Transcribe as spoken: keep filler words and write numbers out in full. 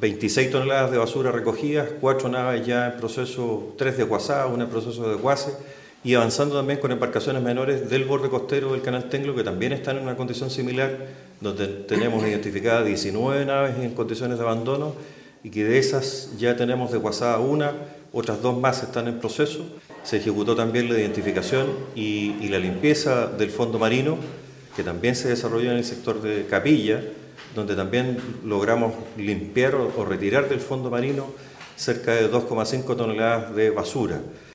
veintiséis toneladas de basura recogidas, cuatro naves ya en proceso, tres de guasada, una en proceso de desguace, y avanzando también con embarcaciones menores del borde costero del Canal Tenglo, que también están en una condición similar, donde tenemos identificadas diecinueve naves en condiciones de abandono, y que de esas ya tenemos de guasada una, otras dos más están en proceso. Se ejecutó también la identificación y, y la limpieza del fondo marino, que también se desarrolló en el sector de Capilla, donde también logramos limpiar o, o retirar del fondo marino cerca de dos coma cinco toneladas de basura.